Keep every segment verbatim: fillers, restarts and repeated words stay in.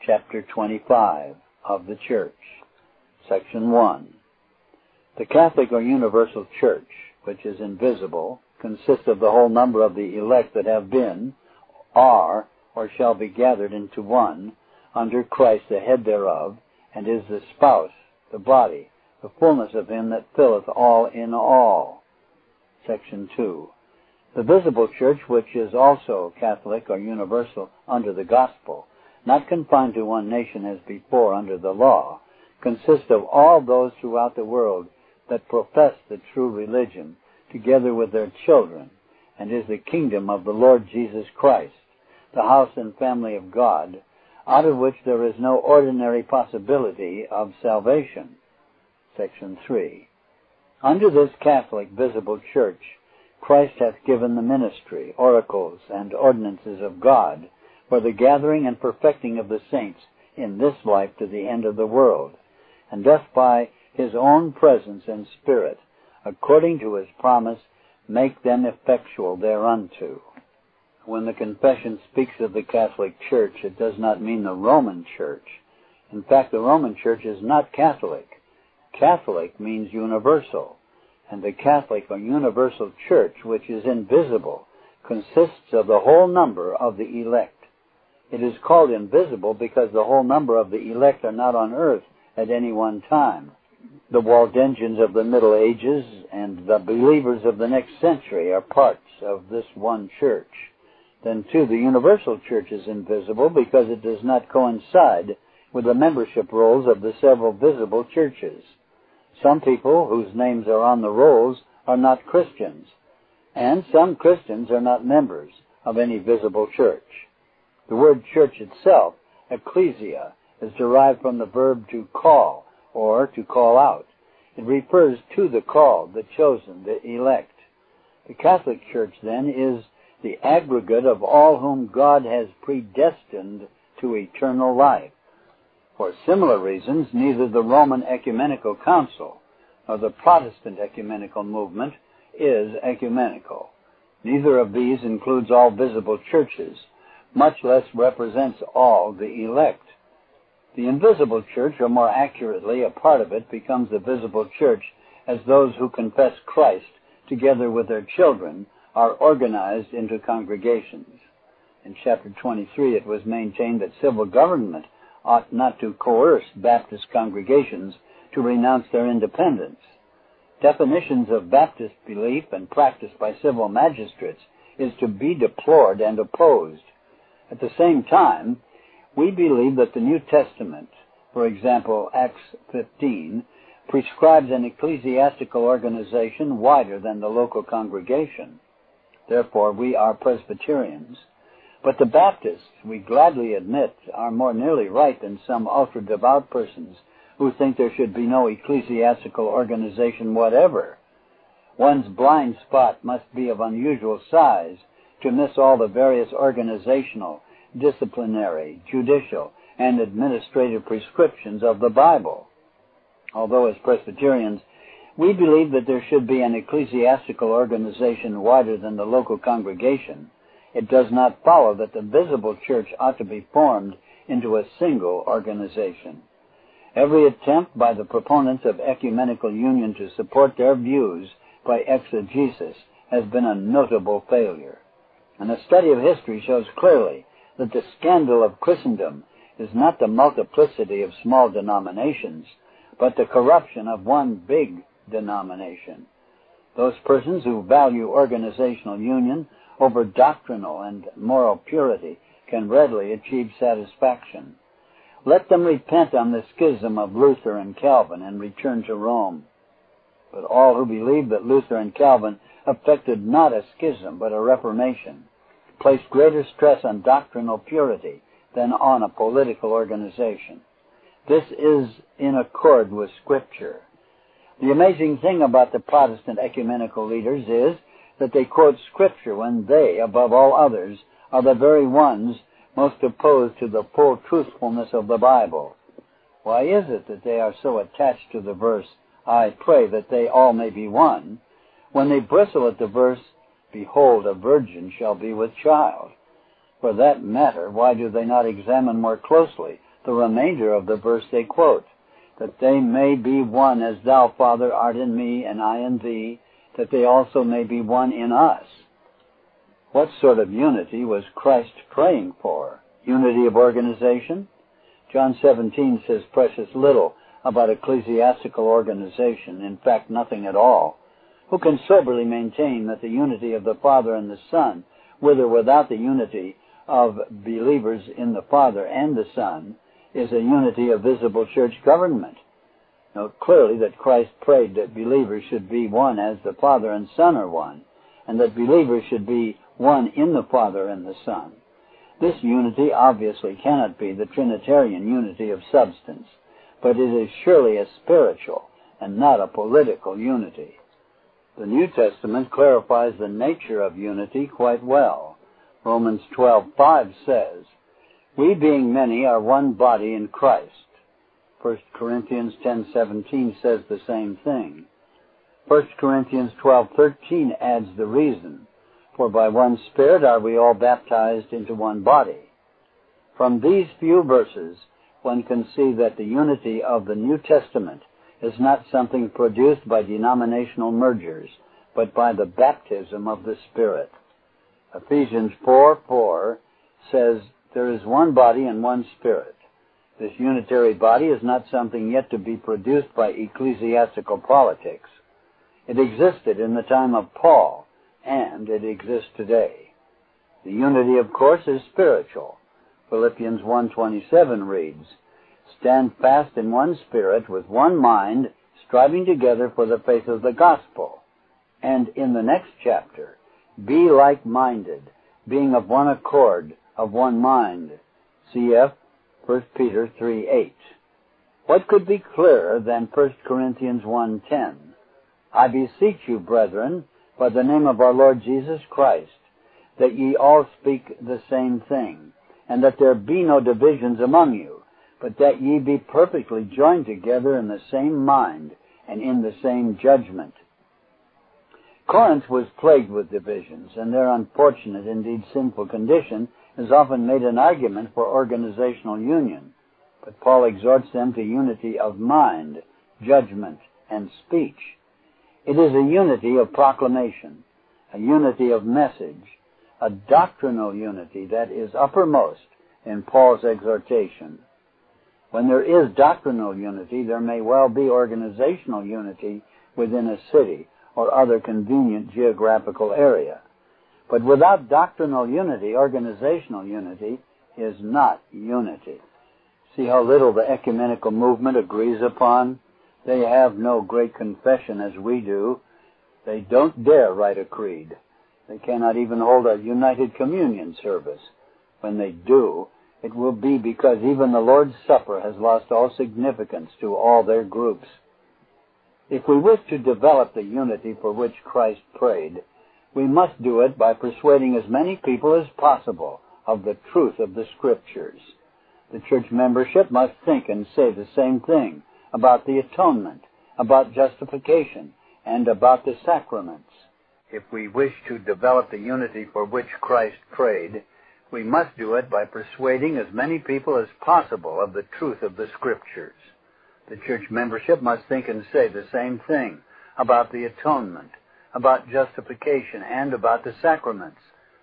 chapter twenty-five of the Church. Section one. The Catholic or Universal Church, which is invisible, consists of the whole number of the elect that have been, are, or shall be gathered into one, under Christ the head thereof, and is the spouse, the body, the fullness of him that filleth all in all. Section two. The visible church, which is also Catholic or universal under the gospel, not confined to one nation as before under the law, consists of all those throughout the world that profess the true religion, together with their children, and is the kingdom of the Lord Jesus Christ, the house and family of God, out of which there is no ordinary possibility of salvation. Section three. Under this Catholic visible church, Christ hath given the ministry, oracles, and ordinances of God for the gathering and perfecting of the saints in this life to the end of the world, and doth by his own presence and Spirit, according to his promise, make them effectual thereunto. When the confession speaks of the Catholic Church, it does not mean the Roman Church. In fact, the Roman Church is not Catholic. Catholic means universal, and the Catholic or Universal Church, which is invisible, consists of the whole number of the elect. It is called invisible because the whole number of the elect are not on earth at any one time. The Waldensians of the Middle Ages and the believers of the next century are parts of this one church. Then, too, the Universal Church is invisible because it does not coincide with the membership rolls of the several visible churches. Some people whose names are on the rolls are not Christians, and some Christians are not members of any visible church. The word church itself, ecclesia, is derived from the verb to call, or to call out. It refers to the called, the chosen, the elect. The Catholic Church, then, is the aggregate of all whom God has predestined to eternal life. For similar reasons, neither the Roman Ecumenical Council nor the Protestant Ecumenical Movement is ecumenical. Neither of these includes all visible churches, much less represents all the elect. The invisible church, or more accurately, a part of it, becomes the visible church as those who confess Christ, together with their children, are organized into congregations. In chapter twenty-three, it was maintained that civil government ought not to coerce Baptist congregations to renounce their independence. Definitions of Baptist belief and practice by civil magistrates is to be deplored and opposed. At the same time, we believe that the New Testament, for example, Acts fifteen, prescribes an ecclesiastical organization wider than the local congregation. Therefore, we are Presbyterians. But the Baptists, we gladly admit, are more nearly right than some ultra-devout persons who think there should be no ecclesiastical organization whatever. One's blind spot must be of unusual size to miss all the various organizational, disciplinary, judicial, and administrative prescriptions of the Bible. Although as Presbyterians, we believe that there should be an ecclesiastical organization wider than the local congregation, it does not follow that the visible church ought to be formed into a single organization. Every attempt by the proponents of ecumenical union to support their views by exegesis has been a notable failure. And a study of history shows clearly that the scandal of Christendom is not the multiplicity of small denominations, but the corruption of one big denomination. Those persons who value organizational union over doctrinal and moral purity can readily achieve satisfaction. Let them repent on the schism of Luther and Calvin and return to Rome. But all who believe that Luther and Calvin effected not a schism but a reformation place greater stress on doctrinal purity than on a political organization. This is in accord with Scripture. The amazing thing about the Protestant ecumenical leaders is that they quote Scripture when they, above all others, are the very ones most opposed to the full truthfulness of the Bible. Why is it that they are so attached to the verse, I pray that they all may be one, when they bristle at the verse, behold, a virgin shall be with child? For that matter, why do they not examine more closely the remainder of the verse they quote, that they may be one as thou, Father, art in me and I in thee, that they also may be one in us. What sort of unity was Christ praying for? Unity of organization? John seventeen says precious little about ecclesiastical organization, in fact nothing at all. Who can soberly maintain that the unity of the Father and the Son, with or without the unity of believers in the Father and the Son, is a unity of visible church government? Note clearly that Christ prayed that believers should be one as the Father and Son are one, and that believers should be one in the Father and the Son. This unity obviously cannot be the Trinitarian unity of substance, but it is surely a spiritual and not a political unity. The New Testament clarifies the nature of unity quite well. Romans twelve five says, "We being many are one body in Christ." First Corinthians ten seventeen says the same thing. First Corinthians twelve thirteen adds the reason, "For by one Spirit are we all baptized into one body." From these few verses, one can see that the unity of the New Testament is not something produced by denominational mergers, but by the baptism of the Spirit. Ephesians four four says, "There is one body and one Spirit." This unitary body is not something yet to be produced by ecclesiastical politics. It existed in the time of Paul, and it exists today. The unity, of course, is spiritual. Philippians one twenty-seven reads, "Stand fast in one spirit, with one mind, striving together for the faith of the gospel." And in the next chapter, "Be like-minded, being of one accord, of one mind." Cf. First Peter three eight. What could be clearer than First Corinthians one ten? "I beseech you, brethren, by the name of our Lord Jesus Christ, that ye all speak the same thing, and that there be no divisions among you, but that ye be perfectly joined together in the same mind and in the same judgment." Corinth was plagued with divisions, and their unfortunate, indeed sinful condition is often made an argument for organizational union. But Paul exhorts them to unity of mind, judgment, and speech. It is a unity of proclamation, a unity of message, a doctrinal unity that is uppermost in Paul's exhortation. When there is doctrinal unity, there may well be organizational unity within a city or other convenient geographical area. But without doctrinal unity, organizational unity is not unity. See how little the ecumenical movement agrees upon? They have no great confession as we do. They don't dare write a creed. They cannot even hold a United Communion service. When they do, it will be because even the Lord's Supper has lost all significance to all their groups. If we wish to develop the unity for which Christ prayed, we must do it by persuading as many people as possible of the truth of the Scriptures. The church membership must think and say the same thing about the atonement, about justification, and about the sacraments. If we wish to develop the unity for which Christ prayed, we must do it by persuading as many people as possible of the truth of the Scriptures. The church membership must think and say the same thing about the atonement, about justification, and about the sacraments.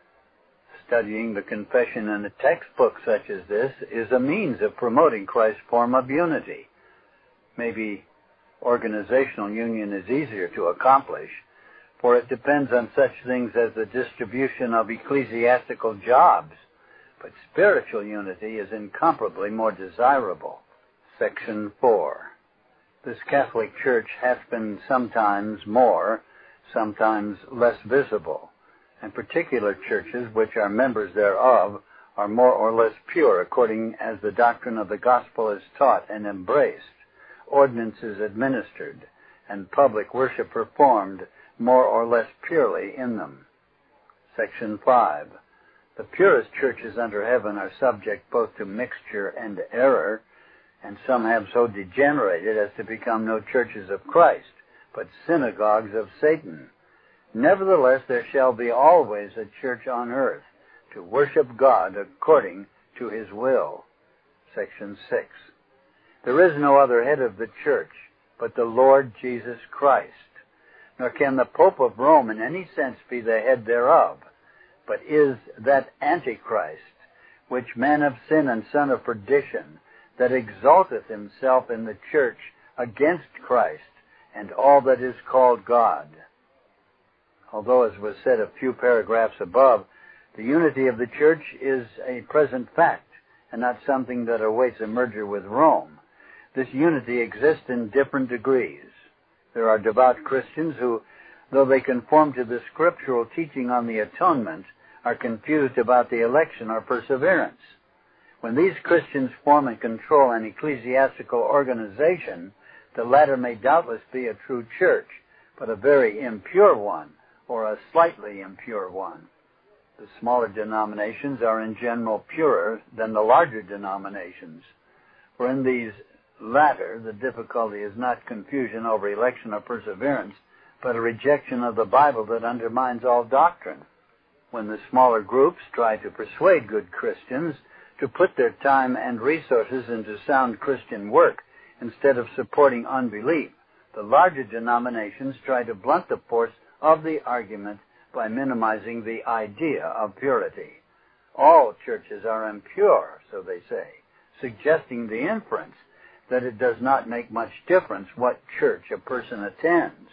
Studying the confession in a textbook such as this is a means of promoting Christ's form of unity. Maybe organizational union is easier to accomplish, for it depends on such things as the distribution of ecclesiastical jobs, but spiritual unity is incomparably more desirable. Section four. This Catholic Church hath been sometimes more, sometimes less visible, and particular churches which are members thereof are more or less pure according as the doctrine of the gospel is taught and embraced, ordinances administered, and public worship performed more or less purely in them. Section five. The purest churches under heaven are subject both to mixture and error, and some have so degenerated as to become no churches of Christ, but synagogues of Satan. Nevertheless, there shall be always a church on earth to worship God according to His will. Section six. There is no other head of the church but the Lord Jesus Christ, nor can the Pope of Rome in any sense be the head thereof, but is that Antichrist, which man of sin and son of perdition, that exalteth himself in the church against Christ and all that is called God. Although, as was said a few paragraphs above, the unity of the church is a present fact and not something that awaits a merger with Rome, this unity exists in different degrees. There are devout Christians who, though they conform to the scriptural teaching on the atonement, are confused about the election or perseverance. When these Christians form and control an ecclesiastical organization, the latter may doubtless be a true church, but a very impure one, or a slightly impure one. The smaller denominations are in general purer than the larger denominations. For in these latter, the difficulty is not confusion over election or perseverance, but a rejection of the Bible that undermines all doctrine. When the smaller groups try to persuade good Christians to put their time and resources into sound Christian work instead of supporting unbelief, the larger denominations try to blunt the force of the argument by minimizing the idea of purity. All churches are impure, so they say, suggesting the inference that it does not make much difference what church a person attends.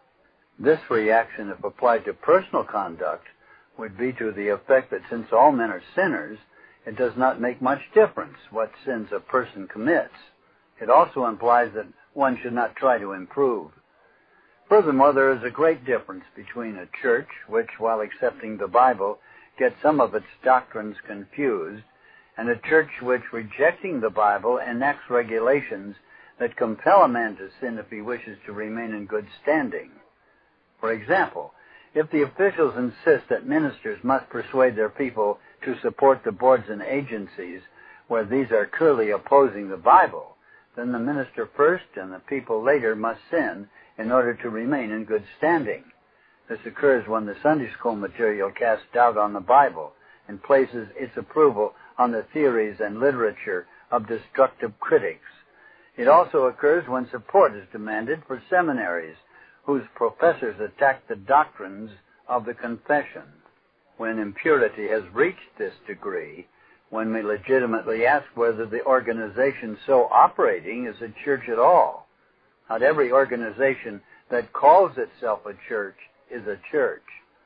This reaction, if applied to personal conduct, would be to the effect that since all men are sinners, it does not make much difference what sins a person commits. It also implies that one should not try to improve. Furthermore, there is a great difference between a church which, while accepting the Bible, gets some of its doctrines confused, and a church which, rejecting the Bible, enacts regulations that compel a man to sin if he wishes to remain in good standing. For example, if the officials insist that ministers must persuade their people to support the boards and agencies where these are clearly opposing the Bible, then the minister first and the people later must sin in order to remain in good standing. This occurs when the Sunday school material casts doubt on the Bible and places its approval on the theories and literature of destructive critics. It also occurs when support is demanded for seminaries whose professors attack the doctrines of the confession. When impurity has reached this degree, when we legitimately ask whether the organization so operating is a church at all. Not every organization that calls itself a church is a church.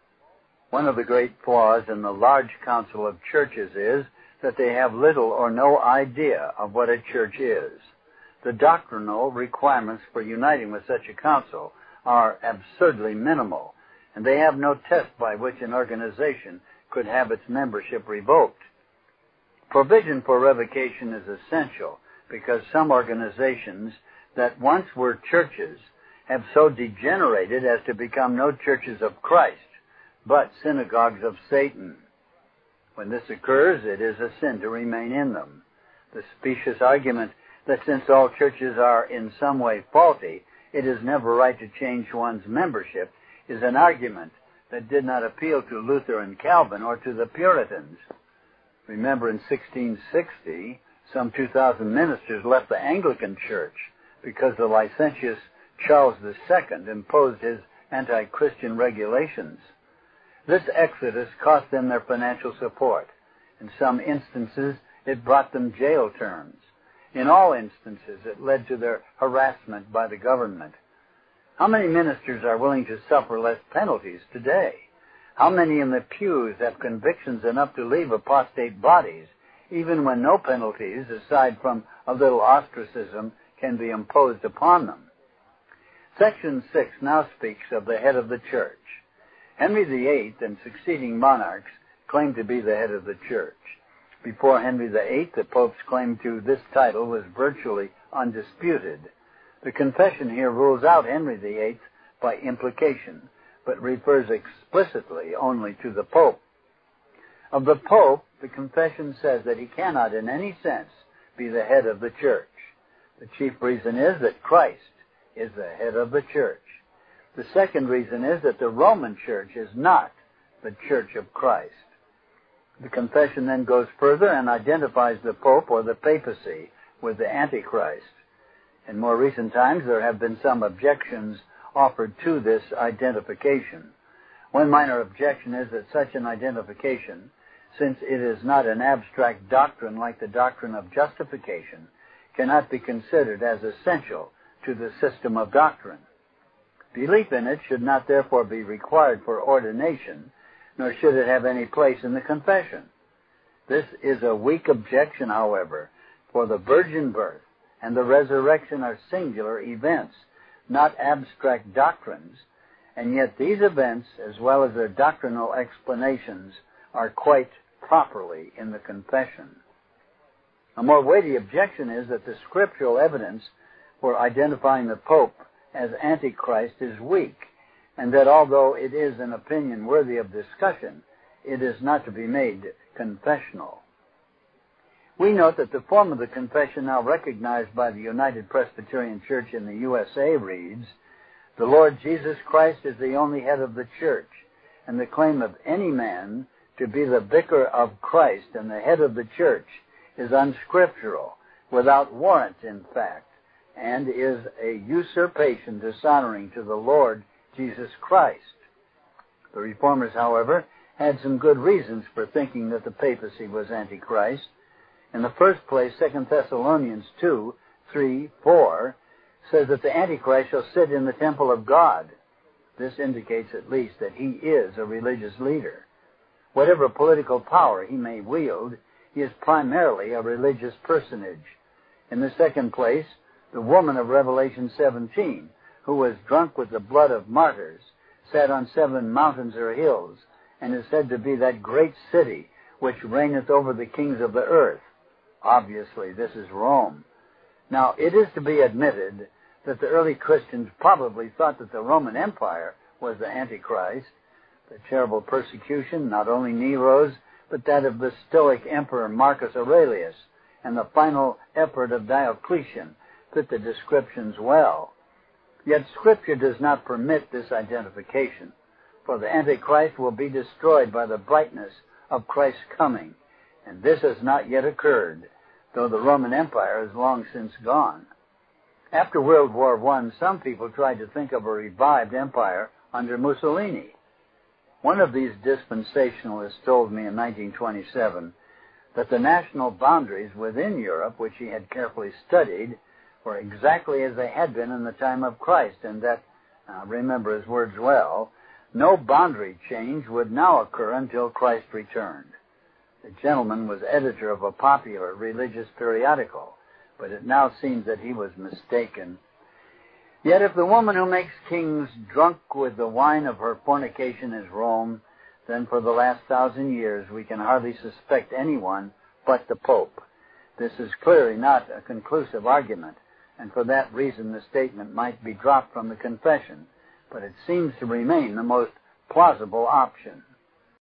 One of the great flaws in the large council of churches is that they have little or no idea of what a church is. The doctrinal requirements for uniting with such a council are absurdly minimal, and they have no test by which an organization could have its membership revoked. Provision for revocation is essential because some organizations that once were churches have so degenerated as to become no churches of Christ, but synagogues of Satan. When this occurs, it is a sin to remain in them. The specious argument that since all churches are in some way faulty, it is never right to change one's membership is an argument that did not appeal to Luther and Calvin or to the Puritans. Remember, in sixteen sixty, some two thousand ministers left the Anglican Church because the licentious Charles the Second imposed his anti-Christian regulations. This exodus cost them their financial support. In some instances, it brought them jail terms. In all instances, it led to their harassment by the government. How many ministers are willing to suffer less penalties today? How many in the pews have convictions enough to leave apostate bodies, even when no penalties, aside from a little ostracism, can be imposed upon them? Section six now speaks of the head of the church. Henry the Eighth and succeeding monarchs claimed to be the head of the church. Before Henry the Eighth, the Pope's claim to this title was virtually undisputed. The confession here rules out Henry the Eighth by implication, but refers explicitly only to the Pope. Of the Pope, the confession says that he cannot in any sense be the head of the church. The chief reason is that Christ is the head of the church. The second reason is that the Roman Church is not the Church of Christ. The confession then goes further and identifies the Pope or the papacy with the Antichrist. In more recent times, there have been some objections offered to this identification. One minor objection is that such an identification, since it is not an abstract doctrine like the doctrine of justification, cannot be considered as essential to the system of doctrine. Belief in it should not therefore be required for ordination, nor should it have any place in the confession. This is a weak objection, however, for the virgin birth and the resurrection are singular events, not abstract doctrines, and yet these events, as well as their doctrinal explanations, are quite properly in the confession. A more weighty objection is that the scriptural evidence for identifying the Pope as Antichrist is weak, and that although it is an opinion worthy of discussion, it is not to be made confessional. We note that the form of the confession now recognized by the United Presbyterian Church in the U S A reads, "The Lord Jesus Christ is the only head of the church, and the claim of any man to be the vicar of Christ and the head of the church is unscriptural, without warrant in fact, and is a usurpation dishonoring to the Lord Jesus Christ." The Reformers, however, had some good reasons for thinking that the papacy was Antichrist. In the first place, Second Thessalonians two, three, four says that the Antichrist shall sit in the temple of God. This indicates at least that he is a religious leader. Whatever political power he may wield, he is primarily a religious personage. In the second place, the woman of Revelation seventeen, who was drunk with the blood of martyrs, sat on seven mountains or hills, and is said to be that great city which reigneth over the kings of the earth. Obviously, this is Rome. Now, it is to be admitted that the early Christians probably thought that the Roman Empire was the Antichrist. The terrible persecution, not only Nero's, but that of the Stoic Emperor Marcus Aurelius, and the final effort of Diocletian fit the descriptions well. Yet Scripture does not permit this identification, for the Antichrist will be destroyed by the brightness of Christ's coming, and this has not yet occurred, though the Roman Empire is long since gone. After World War One, some people tried to think of a revived empire under Mussolini. One of these dispensationalists told me in nineteen twenty-seven that the national boundaries within Europe, which he had carefully studied, were exactly as they had been in the time of Christ, and that, uh, remember his words well, no boundary change would now occur until Christ returned. The gentleman was editor of a popular religious periodical, but it now seems that he was mistaken. Yet if the woman who makes kings drunk with the wine of her fornication is Rome, then for the last thousand years we can hardly suspect anyone but the Pope. This is clearly not a conclusive argument, and for that reason the statement might be dropped from the confession, but it seems to remain the most plausible option.